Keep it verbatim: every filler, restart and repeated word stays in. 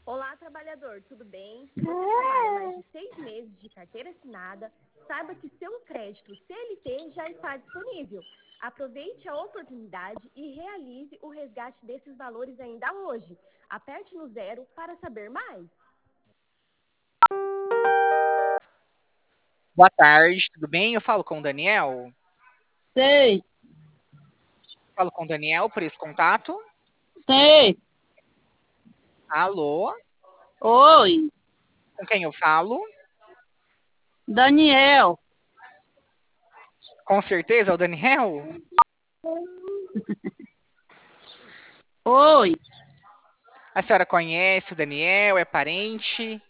Olá, trabalhador, tudo bem? Se você trabalha mais de seis meses de carteira assinada, saiba que seu crédito C L T já está disponível. Aproveite a oportunidade e realize o resgate desses valores ainda hoje. Aperte no zero para saber mais. Boa tarde, tudo bem? Eu falo com o Daniel. Sei, Falo com o Daniel por esse contato. sei. Alô, Oi, com quem eu falo? Daniel. Com certeza é o Daniel. Oi, A senhora conhece o Daniel? É parente?